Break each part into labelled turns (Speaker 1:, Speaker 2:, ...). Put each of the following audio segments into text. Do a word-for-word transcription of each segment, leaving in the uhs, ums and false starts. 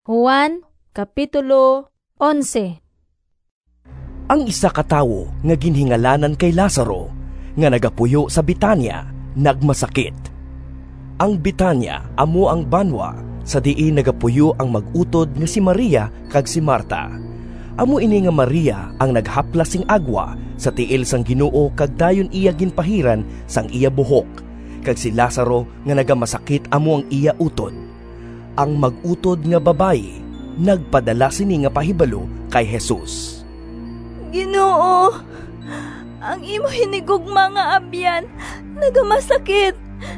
Speaker 1: Juan, Kapitulo eleven.
Speaker 2: Ang isa ka tawo nga ginhingalanan kay Lazaro, nga nagapuyo sa Betania, nagmasakit. Ang Betania amo ang banwa sa diin nagapuyo ang mag-utod nga si Maria kag si Marta. Amo ini nga Maria ang naghaplas sing agwa sa tiil sang Ginoo kag dayon iya ginpahiran sang iya buhok, kag si Lazaro nga nagamasakit amo ang iya utod. Ang mag-utod nga babayi nagpadala sini nga pahibalo kay Jesus.
Speaker 3: Ginoo, ang imo hinigugma nga abyan nagamasakit.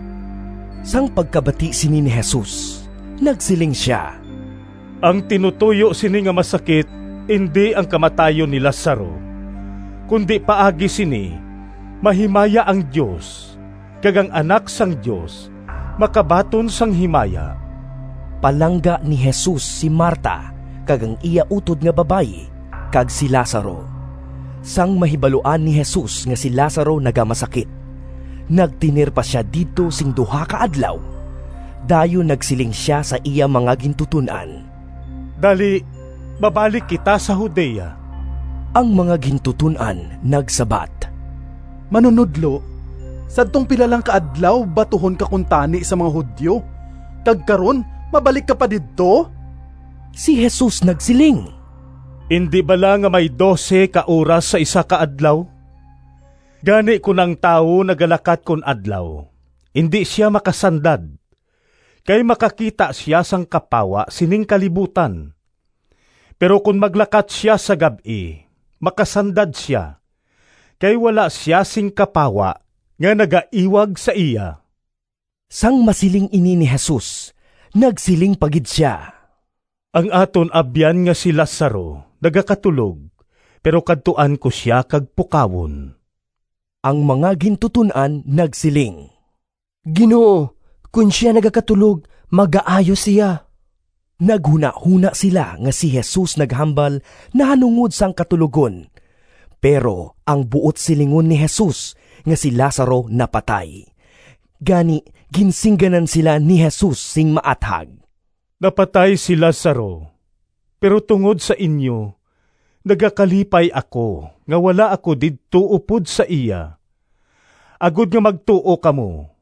Speaker 2: Sang pagkabati sini ni Jesus, nagsiling siya.
Speaker 4: Ang tinutuyo sini nga masakit, hindi ang kamatayon ni Lazaro, kundi paagi sini, mahimaya ang Diyos, kag ang anak sang Diyos, makabaton sang himaya.
Speaker 2: Palangga ni Jesus si Marta, kag ang iya utod nga babayi, kag si Lazaro. Sang mahibaluan ni Jesus nga si Lazaro nagamasakit, nagtinir pa siya dito sing duha ka adlaw. Dayon nagsiling siya sa iya mga gintutunan.
Speaker 4: Dali, babalik kita sa Judea.
Speaker 2: Ang mga gintutunan nagsabat.
Speaker 5: Manunudlo, sadtong pilalang kaadlaw batuhon ka kuntani sa mga Hudyo, kag karon mabalik ka pa didto?
Speaker 2: Si Jesus nagsiling.
Speaker 4: Hindi bala nga may dose ka oras sa isa ka adlaw? Gani ko ng tao nagalakat kon adlaw, hindi siya makasandad. Kay makakita siya sang kapawa sining kalibutan. Pero kung maglakat siya sa gabi, makasandad siya. Kay wala siya sing kapawa nga nagaiwag sa iya.
Speaker 2: Sang masiling ini ni Jesus, nagsiling pagid siya.
Speaker 4: Ang aton abyan nga si Lazaro, nagakatulog, pero kadtuan ko siya kag pukawon.
Speaker 2: Ang mga gintutunan nagsiling.
Speaker 6: Ginoo, kung siya nagakatulog, mag-aayo siya.
Speaker 2: Naghuna-huna sila nga si Jesus naghambal na hanungod sang katulugon. Pero ang buot silingon ni Jesus nga si Lazaro napatay. Gani, ginsingganan sila ni Jesus sing maathag.
Speaker 4: Napatay si Lazaro, pero tungod sa inyo, nagakalipay ako nga wala ako didto upod sa iya. Agud nga magtuo kamo.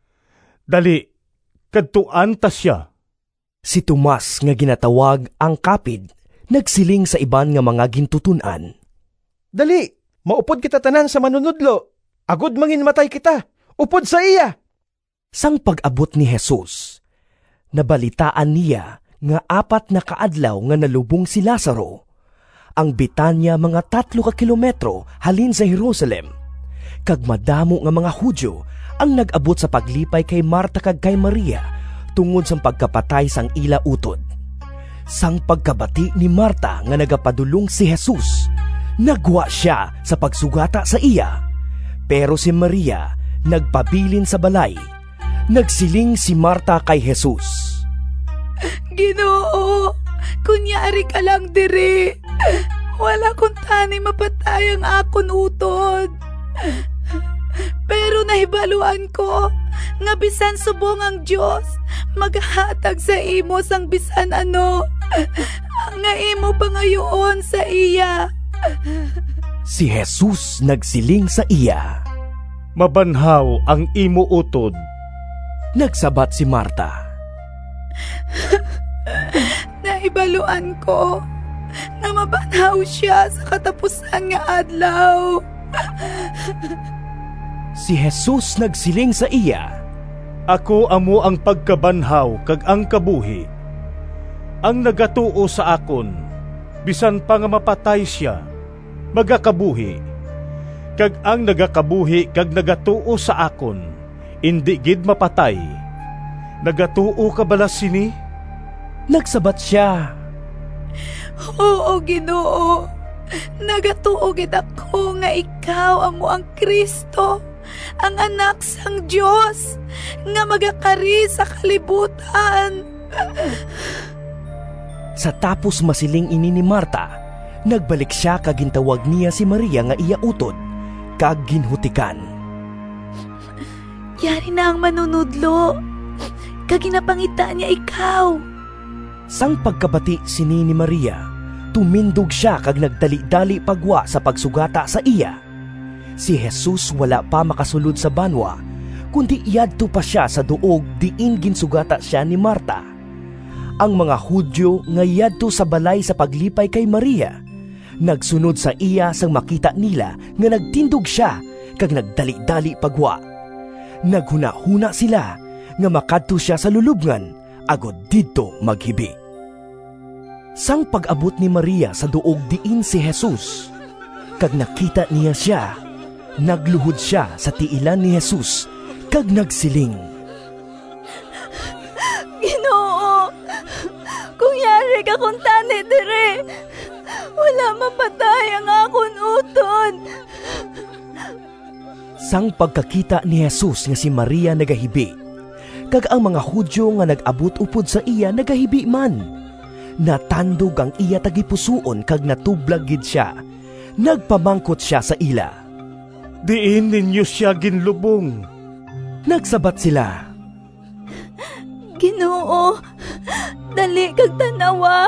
Speaker 4: Dali, kadtuan ta siya.
Speaker 2: Si Tomas nga ginatawag ang kapid, nagsiling sa iban nga mga gintutunan.
Speaker 6: Dali, maupod kita tanan sa manunudlo. Agud mangin matay kita, upod sa iya.
Speaker 2: Sang pag-abot ni Jesus, nabalitaan niya nga apat na kaadlaw nga nalubong si Lazaro. Ang Betania mga tatlo ka kilometro halin sa Jerusalem. Kag madamo nga mga Hudyo ang nag-abot sa paglipay kay Marta kag kay Maria tungod sang pagkapatay sang ila utod. Sang pagkabati ni Marta nga nagapadulong si Jesus, nagwa siya sa pagsugata sa iya. Pero si Maria nagpabilin sa balay. Nagsiling si Marta kay Jesus.
Speaker 3: Ginoo, kunyari ka lang diri. Wala kong tani mapatay ang akon utod. Pero nahibaluan ko nga bisan subong ang Diyos maghatag sa imo sang bisan ano nga imo pangayoon sa iya.
Speaker 2: Si Jesus nagsiling sa iya.
Speaker 4: Mabanhaw ang imo utod.
Speaker 2: Nagsabat si Marta.
Speaker 3: Naibaluan ko na mabanhaw siya sa katapusan nga adlaw.
Speaker 2: Si Jesus nagsiling sa iya.
Speaker 4: Ako amo ang pagkabanhaw kag ang kabuhi. Ang nagatuo sa akon, bisan pa nga mapatay siya, magakabuhi. Kag ang nagakabuhi kag nagatuo sa akon, indi gid mapatay. Nagatuo ka bala sini?
Speaker 2: Nagsabat siya.
Speaker 3: Oo, Ginoo. Nagatuo gid ako nga ikaw amo ang Kristo, ang anak sang Dios nga magakari sa kalibutan.
Speaker 2: Sa tapos masiling ini ni Marta, nagbalik siya kag gintawag niya si Maria nga iya utod, kag ginhutikan.
Speaker 3: Yari na ang manunudlo, kag ginapangita niya ikaw.
Speaker 2: Sang pagkabati sini ni Maria, tumindog siya kag nagdali-dali pagwa sa pagsugata sa iya. Si Jesus wala pa makasulod sa banwa, kundi iyadto pa siya sa duog diin ginsugata siya ni Marta. Ang mga Hudyo nga iyadto sa balay sa paglipay kay Maria, nagsunod sa iya sang makita nila nga nagtindog siya kag nagdali-dali pagwa. Naghuna-huna sila nga makadto siya sa lulubngan agod didto maghibi. Sang pag-abot ni Maria sa duog diin si Jesus, kag nakita niya siya, nagluhod siya sa tiilan ni Jesus kag nagsiling,
Speaker 3: Ginoo, kung yari ka kung tani dire, wala mapatay ang akon uton.
Speaker 2: Sang pagkakita ni Jesus nga si Maria nagahibi, kag ang mga Hudyo nga nag-abot upod sa iya nagahibi man, natandog ang iya tagipusoon kag natublag gid siya. Nagpamangkot siya sa ila.
Speaker 4: Diin ninyo siya ginlubong.
Speaker 2: Nagsabat sila,
Speaker 3: Ginoo, dali kag tanawa.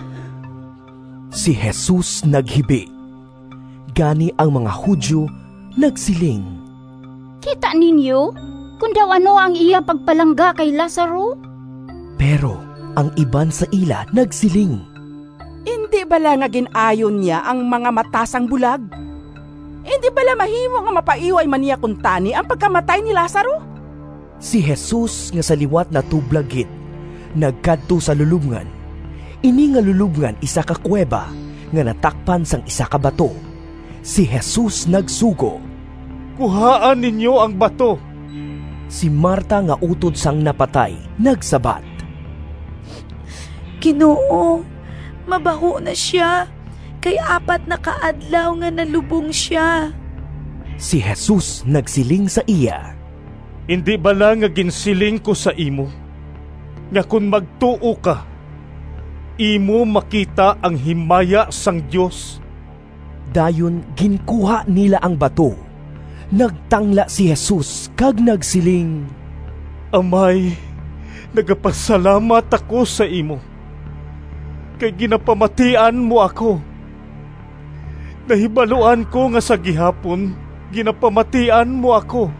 Speaker 2: Si Jesus naghibi. Gani ang mga Hudyo nagsiling,
Speaker 7: Kita ninyo kung daw ano ang iya pagpalangga kay Lazaro?
Speaker 2: Pero ang iban sa ila nagsiling,
Speaker 8: Hindi bala nga ginayon niya ang mga matasang bulag? Hindi bala mahimo nga mapaiway man niya kuntani ang pagkamatay ni Lazaro?
Speaker 2: Si Jesus nga sa liwat na tublagit, nagkadto sa lulubngan. Ini nga lulubngan isa ka kuweba nga natakpan sang isa ka bato. Si Jesus nagsugo,
Speaker 4: Kuhaan ninyo ang bato.
Speaker 2: Si Marta nga utod sang napatay, nagsabat,
Speaker 3: Ginoo, mabaho na siya, kay apat na kaadlaw nga nalubong siya.
Speaker 2: Si Jesus nagsiling sa iya,
Speaker 4: Hindi bala nga ginsiling ko sa imo, nga kung magtuo ka, imo makita ang himaya sang Dios.
Speaker 2: Dayon ginkuha nila ang bato. Nagtangla si Jesus kag nagsiling,
Speaker 4: Amay, nagapasalamat ako sa imo, kay ginapamatian mo ako. Nahibaluan ko nga sa gihapon, ginapamatian mo ako.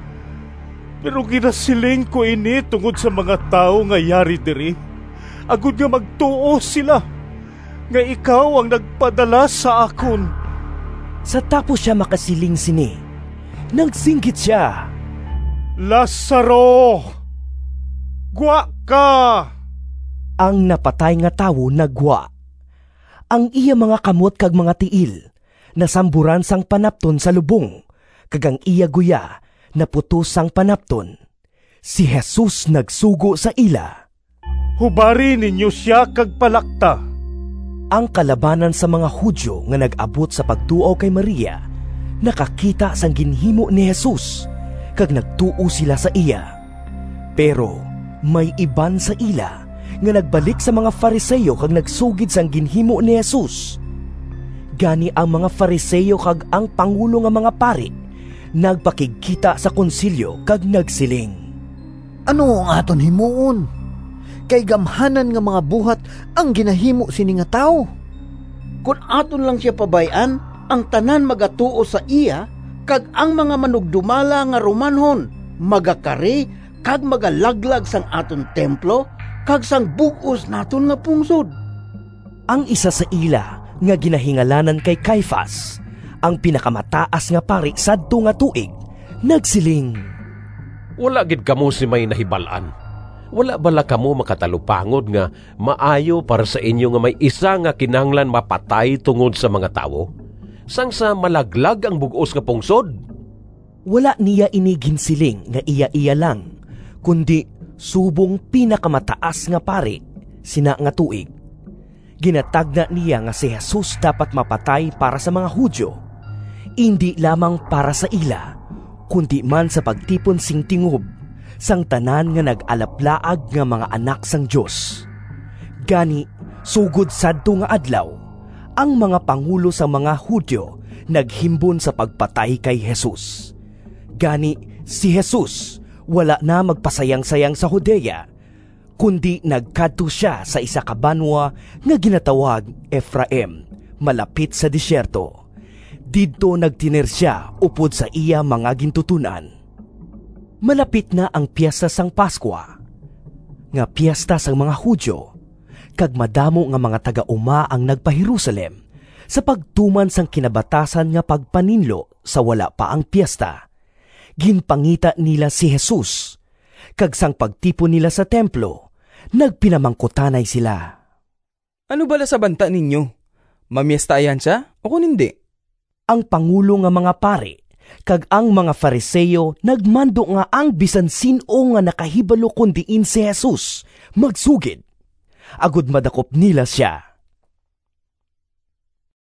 Speaker 4: Pero ginasiling ko ini tungod sa mga tao nga yari diri, agud nga magtuo sila, nga ikaw ang nagpadala sa akon.
Speaker 2: Sa tapos siya makasiling sini, nagsinggit siya,
Speaker 4: Lazaro, gwa ka!
Speaker 2: Ang napatay nga tawo nagwa. Ang iya mga kamot kag mga tiil, nasamburan sang panapton sa lubong, kag ang iya guya, naputos sang panapton. Si Jesus nagsugo sa ila,
Speaker 4: Hubari ninyo siya kag palakta.
Speaker 2: Ang kalabanan sa mga Hudyo nga nag-abot sa pagtuo kay Maria, nakakita sang ginhimo ni Jesus, kag nagtuo sila sa iya. Pero may iban sa ila nga nagbalik sa mga Fariseyo kag nagsugid sang ginhimo ni Jesus. Gani ang mga Fariseyo kag ang pangulo nga mga pari nagpakigkita sa konsilyo kag nagsiling,
Speaker 9: Ano ang aton himuon? Kay gamhanan nga mga buhat ang ginahimo sini nga tao.
Speaker 10: Kung aton lang siya pabayan, ang tanan magatuo sa iya, kag ang mga manugdumala nga Romanhon, magakari, kag magalaglag sang aton templo, kag sang bugos naton nga pungsod.
Speaker 2: Ang isa sa ila nga ginahingalanan kay Caiphas, ang pinakamataas nga pari sadto nga tuig, nagsiling,
Speaker 11: Wala gid kamo si may nahibalan. Wala bala kamo makatalupangod nga maayo para sa inyo nga may isa nga kinahanglan mapatay tungod sa mga tawo? Sang sa malaglag ang bugos nga pungsod?
Speaker 2: Wala niya ini ginsiling nga iya-iya lang, kundi subong pinakamataas nga pari, sina nga tuig. Ginatagna niya nga si Jesus dapat mapatay para sa mga Hudyo, hindi lamang para sa ila, kundi man sa pagtipon sing tingob sang tanan nga nag-alaplaag nga mga anak sang Dios. Gani, sugod sadto nga adlaw, ang mga pangulo sa mga Hudyo naghimbon sa pagpatay kay Jesus. Gani, si Jesus wala na magpasayang-sayang sa Judea, kundi nagkadto siya sa isa ka banwa nga ginatawag Ephraim, malapit sa disyerto. Didto nagtiner siya upod sa iya mga gintutunan. Malapit na ang piyesta sang Paskwa, nga piyesta sang mga Hudyo, kag madamo nga mga taga-uma ang nagpa-Jerusalem sa pagtuman sang kinabatasan nga pagpaninlo sa wala pa ang piyesta. Ginpangita nila si Jesus, kag sang pagtipon nila sa templo, nagpinamangkutanay sila.
Speaker 12: Ano bala sa banta ninyo? Mamiesta ayan siya o kung hindi?
Speaker 2: Ang pangulo nga mga pari kag ang mga Fariseo nagmando nga ang bisan sino nga nakahibalo kundiin si Jesus magsugid. Agud madakop nila siya.